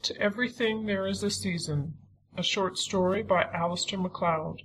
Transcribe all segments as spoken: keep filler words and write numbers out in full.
To Everything There Is a Season, a short story by Alistair MacLeod.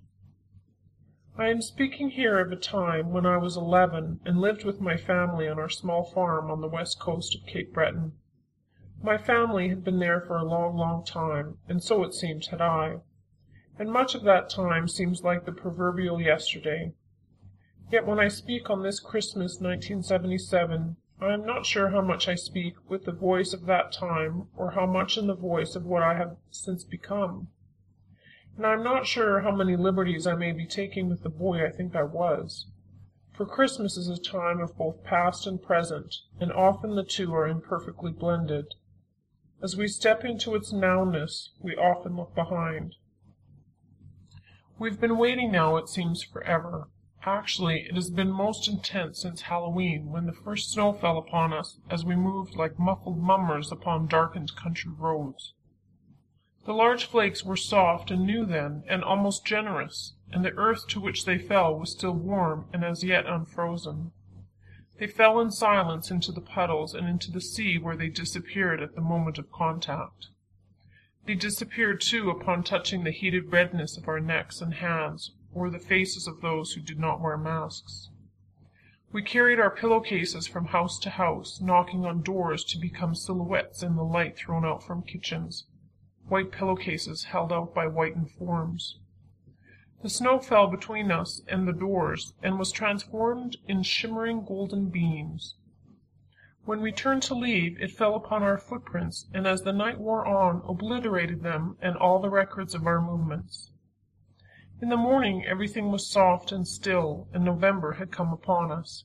I am speaking here of a time when I was eleven and lived with my family on our small farm on the west coast of Cape Breton. My family had been there for a long, long time, and so it seems had I, and much of that time seems like the proverbial yesterday. Yet when I speak on this Christmas nineteen seventy-seven, I am not sure how much I speak with the voice of that time or how much in the voice of what I have since become. And I am not sure how many liberties I may be taking with the boy I think I was. For Christmas is a time of both past and present, and often the two are imperfectly blended. As we step into its nowness, we often look behind. We've been waiting now, it seems, forever. Actually, it has been most intense since Halloween, when the first snow fell upon us as we moved like muffled mummers upon darkened country roads. The large flakes were soft and new then, and almost generous, and the earth to which they fell was still warm and as yet unfrozen. They fell in silence into the puddles and into the sea, where they disappeared at the moment of contact. They disappeared, too, upon touching the heated redness of our necks and hands, or the faces of those who did not wear masks. We carried our pillowcases from house to house, knocking on doors to become silhouettes in the light thrown out from kitchens, white pillowcases held out by whitened forms. The snow fell between us and the doors, and was transformed in shimmering golden beams. When we turned to leave, it fell upon our footprints, and as the night wore on, obliterated them and all the records of our movements. In the morning everything was soft and still, and November had come upon us.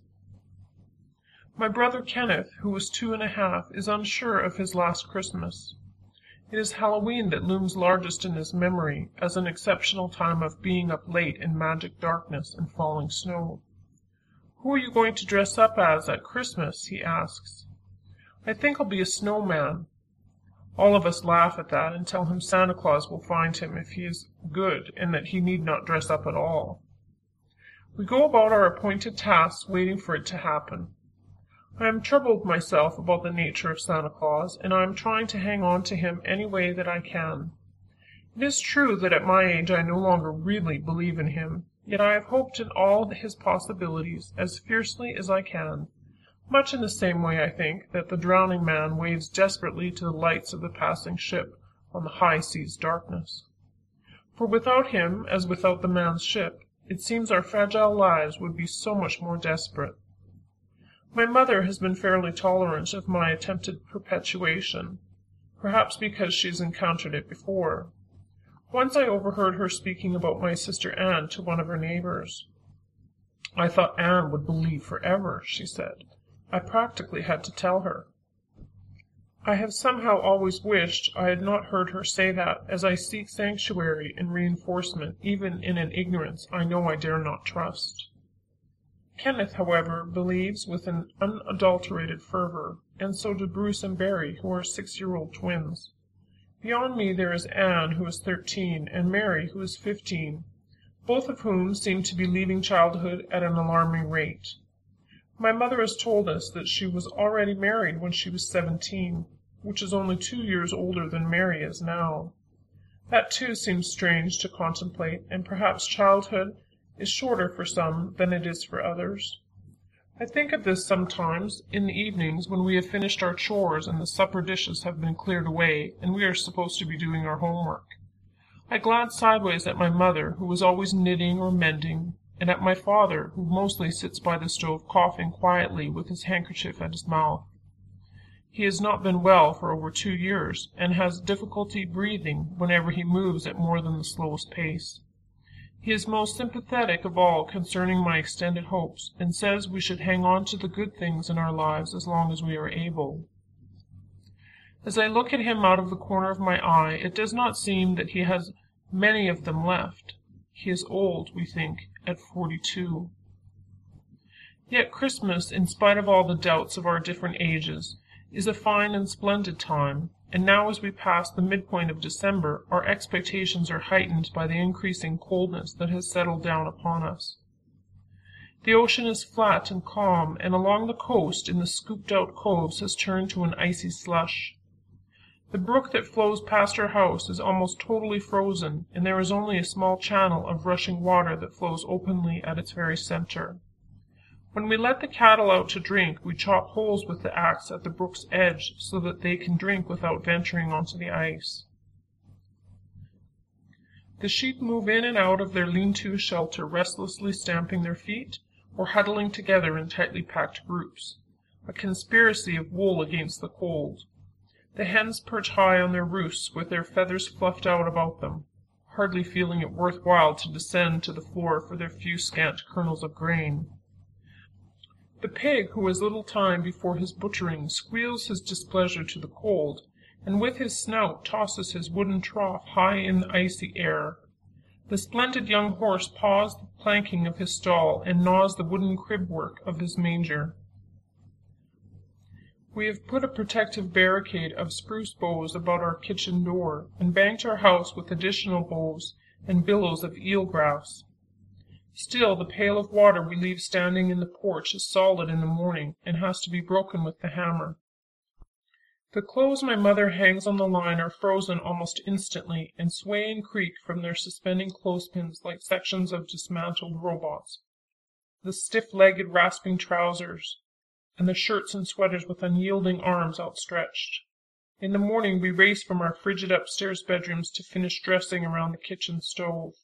My brother Kenneth, who was two and a half, is unsure of his last Christmas. It is Halloween that looms largest in his memory, as an exceptional time of being up late in magic darkness and falling snow. "Who are you going to dress up as at Christmas?" he asks. "I think I'll be a snowman." All of us laugh at that and tell him Santa Claus will find him if he is good, and that he need not dress up at all. We go about our appointed tasks, waiting for it to happen. I am troubled myself about the nature of Santa Claus, and I am trying to hang on to him any way that I can. It is true that at my age I no longer really believe in him, yet I have hoped in all his possibilities as fiercely as I can. Much in the same way, I think, that the drowning man waves desperately to the lights of the passing ship on the high sea's darkness. For without him, as without the man's ship, it seems our fragile lives would be so much more desperate. My mother has been fairly tolerant of my attempted perpetuation, perhaps because she has encountered it before. Once I overheard her speaking about my sister Anne to one of her neighbors. "I thought Anne would believe forever," she said. "I practically had to tell her." I have somehow always wished I had not heard her say that, as I seek sanctuary and reinforcement even in an ignorance I know I dare not trust. Kenneth, however, believes with an unadulterated fervor, and so do Bruce and Barry, who are six-year-old twins. Beyond me there is Anne, who is thirteen, and Mary, who is fifteen, both of whom seem to be leaving childhood at an alarming rate. My mother has told us that she was already married when she was seventeen, which is only two years older than Mary is now. That, too, seems strange to contemplate, and perhaps childhood is shorter for some than it is for others. I think of this sometimes in the evenings when we have finished our chores and the supper dishes have been cleared away and we are supposed to be doing our homework. I glance sideways at my mother, who was always knitting or mending, and at my father, who mostly sits by the stove coughing quietly with his handkerchief at his mouth. He has not been well for over two years, and has difficulty breathing whenever he moves at more than the slowest pace. He is most sympathetic of all concerning my extended hopes, and says we should hang on to the good things in our lives as long as we are able. As I look at him out of the corner of my eye, it does not seem that he has many of them left. He is old, we think, at forty-two. Yet Christmas, in spite of all the doubts of our different ages, is a fine and splendid time, and now as we pass the midpoint of December, our expectations are heightened by the increasing coldness that has settled down upon us. The ocean is flat and calm, and along the coast in the scooped-out coves has turned to an icy slush. The brook that flows past our house is almost totally frozen, and there is only a small channel of rushing water that flows openly at its very center. When we let the cattle out to drink, we chop holes with the axe at the brook's edge so that they can drink without venturing onto the ice. The sheep move in and out of their lean-to shelter, restlessly stamping their feet or huddling together in tightly packed groups, a conspiracy of wool against the cold. The hens perch high on their roosts with their feathers fluffed out about them, hardly feeling it worthwhile to descend to the floor for their few scant kernels of grain. The pig, who has little time before his butchering, squeals his displeasure to the cold, and with his snout tosses his wooden trough high in the icy air. The splendid young horse paws the planking of his stall and gnaws the wooden crib-work of his manger. We have put a protective barricade of spruce boughs about our kitchen door, and banked our house with additional boughs and billows of eelgrass. Still, the pail of water we leave standing in the porch is solid in the morning and has to be broken with the hammer. The clothes my mother hangs on the line are frozen almost instantly and sway and creak from their suspending clothespins like sections of dismantled robots. The stiff-legged, rasping trousers, and the shirts and sweaters with unyielding arms outstretched. In the morning we race from our frigid upstairs bedrooms to finish dressing around the kitchen stove.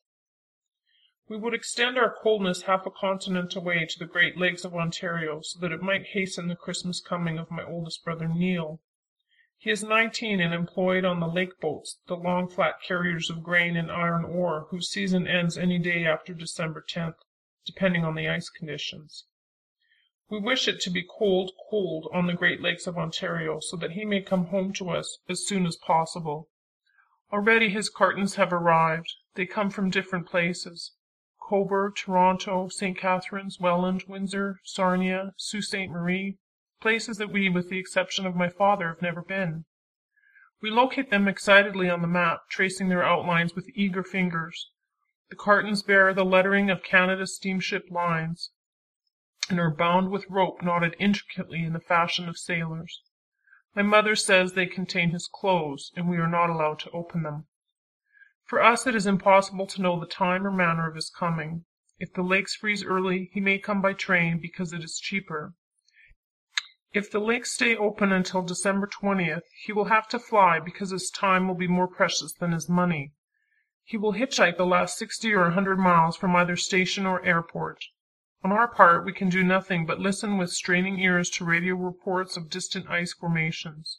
We would extend our coldness half a continent away to the Great Lakes of Ontario so that it might hasten the Christmas coming of my oldest brother Neil. He is nineteen and employed on the lake boats, the long flat carriers of grain and iron ore, whose season ends any day after December tenth, depending on the ice conditions. We wish it to be cold, cold on the Great Lakes of Ontario, so that he may come home to us as soon as possible. Already his cartons have arrived. They come from different places: Cobourg, Toronto, Saint Catharines, Welland, Windsor, Sarnia, Sault Ste. Marie, places that we, with the exception of my father, have never been. We locate them excitedly on the map, tracing their outlines with eager fingers. The cartons bear the lettering of Canada's steamship lines, and are bound with rope knotted intricately in the fashion of sailors. My mother says they contain his clothes, and we are not allowed to open them. For us it is impossible to know the time or manner of his coming. If the lakes freeze early, he may come by train because it is cheaper. If the lakes stay open until December twentieth, he will have to fly because his time will be more precious than his money. He will hitchhike the last sixty or a hundred miles from either station or airport. On our part, we can do nothing but listen with straining ears to radio reports of distant ice formations.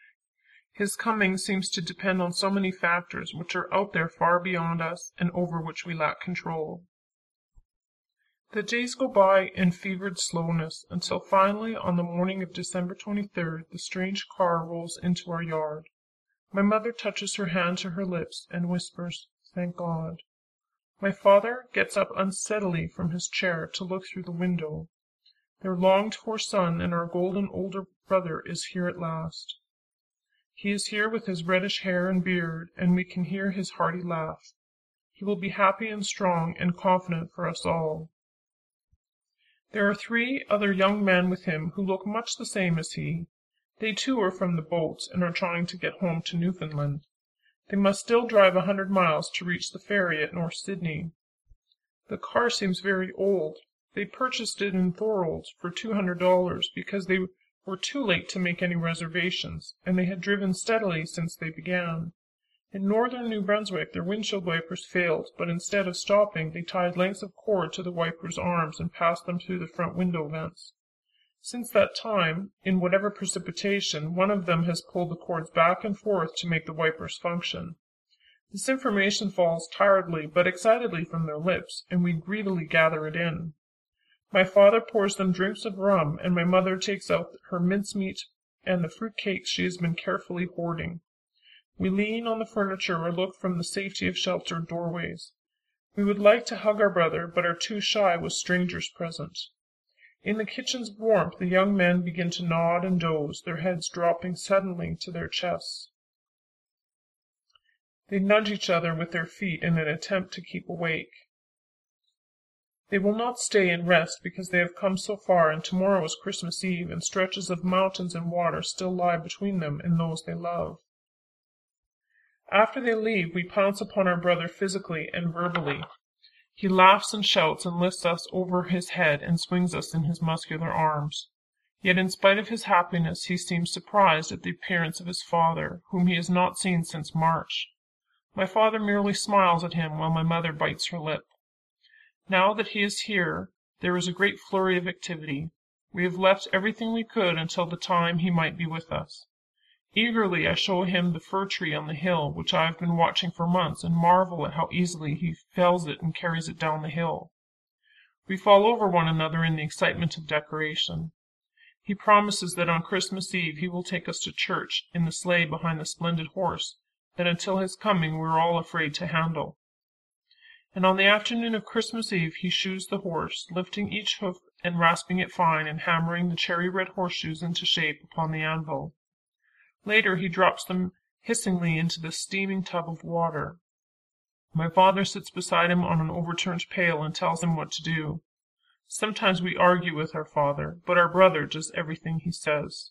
His coming seems to depend on so many factors which are out there far beyond us and over which we lack control. The days go by in fevered slowness until finally, on the morning of December twenty-third, the strange car rolls into our yard. My mother touches her hand to her lips and whispers, "Thank God." My father gets up unsteadily from his chair to look through the window. Their longed-for son and our golden older brother is here at last. He is here with his reddish hair and beard, and we can hear his hearty laugh. He will be happy and strong and confident for us all. There are three other young men with him who look much the same as he. They too are from the boats and are trying to get home to Newfoundland. They must still drive a hundred miles to reach the ferry at North Sydney. The car seems very old. They purchased it in Thorold's for two hundred dollars because they were too late to make any reservations, and they had driven steadily since they began. In northern New Brunswick their windshield wipers failed, but instead of stopping, they tied lengths of cord to the wipers' arms and passed them through the front window vents. Since that time, in whatever precipitation, one of them has pulled the cords back and forth to make the wipers function. This information falls tiredly but excitedly from their lips, and we greedily gather it in. My father pours them drinks of rum, and my mother takes out her mincemeat and the fruit cakes she has been carefully hoarding. We lean on the furniture or look from the safety of sheltered doorways. We would like to hug our brother, but are too shy with strangers present. In the kitchen's warmth the young men begin to nod and doze, their heads dropping suddenly to their chests. They nudge each other with their feet in an attempt to keep awake. They will not stay and rest because they have come so far, and tomorrow is Christmas Eve, and stretches of mountains and water still lie between them and those they love. After they leave, we pounce upon our brother physically and verbally. He laughs and shouts and lifts us over his head and swings us in his muscular arms. Yet in spite of his happiness, he seems surprised at the appearance of his father, whom he has not seen since March. My father merely smiles at him while my mother bites her lip. Now that he is here, there is a great flurry of activity. We have left everything we could until the time he might be with us. Eagerly I show him the fir tree on the hill, which I have been watching for months, and marvel at how easily he fells it and carries it down the hill. We fall over one another in the excitement of decoration. He promises that on Christmas Eve he will take us to church in the sleigh behind the splendid horse that until his coming we were all afraid to handle. And on the afternoon of Christmas Eve he shoes the horse, lifting each hoof and rasping it fine, and hammering the cherry-red horseshoes into shape upon the anvil. Later he drops them hissingly into the steaming tub of water. My father sits beside him on an overturned pail and tells him what to do. Sometimes we argue with our father, but our brother does everything he says.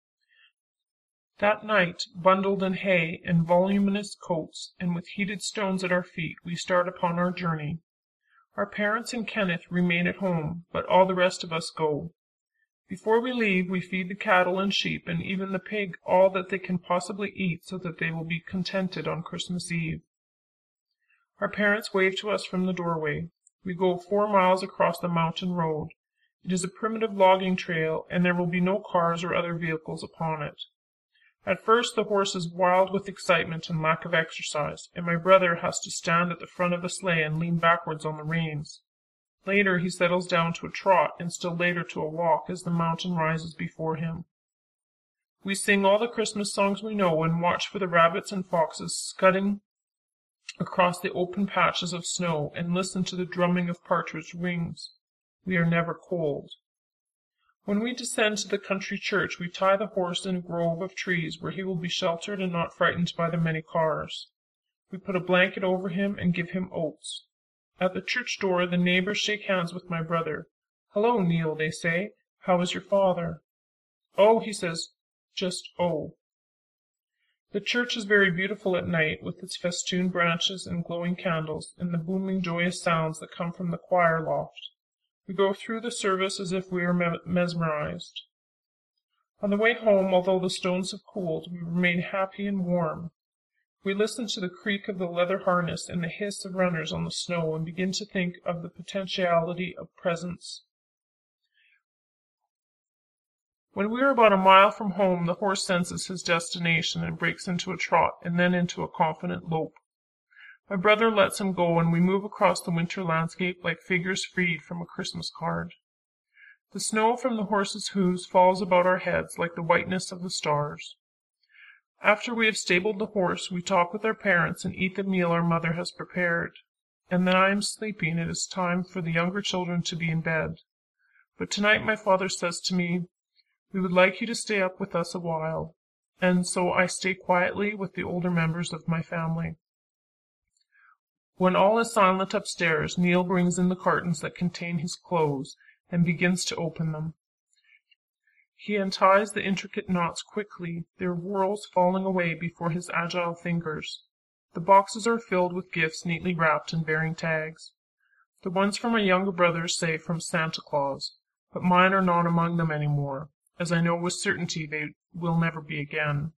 That night, bundled in hay and voluminous coats, and with heated stones at our feet, we start upon our journey. Our parents and Kenneth remain at home, but all the rest of us go. Before we leave, we feed the cattle and sheep and even the pig all that they can possibly eat so that they will be contented on Christmas Eve. Our parents wave to us from the doorway. We go four miles across the mountain road. It is a primitive logging trail, and there will be no cars or other vehicles upon it. At first the horse is wild with excitement and lack of exercise, and my brother has to stand at the front of the sleigh and lean backwards on the reins. Later he settles down to a trot, and still later to a walk as the mountain rises before him. We sing all the Christmas songs we know and watch for the rabbits and foxes scudding across the open patches of snow and listen to the drumming of partridge wings. We are never cold. When we descend to the country church, we tie the horse in a grove of trees where he will be sheltered and not frightened by the many cars. We put a blanket over him and give him oats. At the church door, the neighbors shake hands with my brother. "Hello, Neil," they say. "How is your father?" "Oh," he says, "just oh." The church is very beautiful at night, with its festooned branches and glowing candles, and the booming joyous sounds that come from the choir loft. We go through the service as if we are me- mesmerized. On the way home, although the stones have cooled, we remain happy and warm. We listen to the creak of the leather harness and the hiss of runners on the snow and begin to think of the potentiality of presents. When we are about a mile from home, the horse senses his destination and breaks into a trot and then into a confident lope. My brother lets him go, and we move across the winter landscape like figures freed from a Christmas card. The snow from the horse's hooves falls about our heads like the whiteness of the stars. After we have stabled the horse, we talk with our parents and eat the meal our mother has prepared. And then I am sleepy, and it is time for the younger children to be in bed. But tonight my father says to me, "We would like you to stay up with us a while." And so I stay quietly with the older members of my family. When all is silent upstairs, Neil brings in the cartons that contain his clothes and begins to open them. He unties the intricate knots quickly, their whorls falling away before his agile fingers. The boxes are filled with gifts neatly wrapped and bearing tags. The ones from my younger brothers say from Santa Claus, but mine are not among them any more, as I know with certainty they will never be again.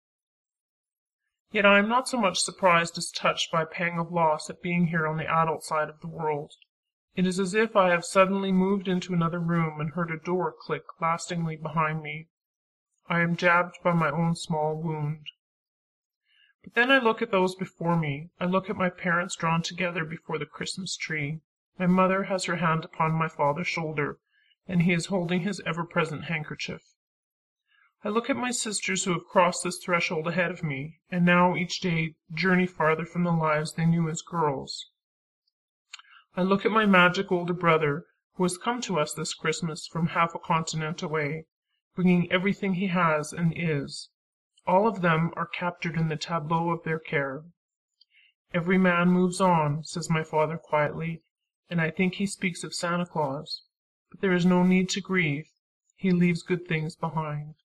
Yet I am not so much surprised as touched by a pang of loss at being here on the adult side of the world. It is as if I have suddenly moved into another room and heard a door click lastingly behind me. I am jabbed by my own small wound. But then I look at those before me. I look at my parents drawn together before the Christmas tree. My mother has her hand upon my father's shoulder, and he is holding his ever-present handkerchief. I look at my sisters who have crossed this threshold ahead of me, and now each day journey farther from the lives they knew as girls. I look at my magic older brother, who has come to us this Christmas from half a continent away, bringing everything he has and is. All of them are captured in the tableau of their care. "Every man moves on," says my father quietly, and I think he speaks of Santa Claus. But there is no need to grieve. He leaves good things behind.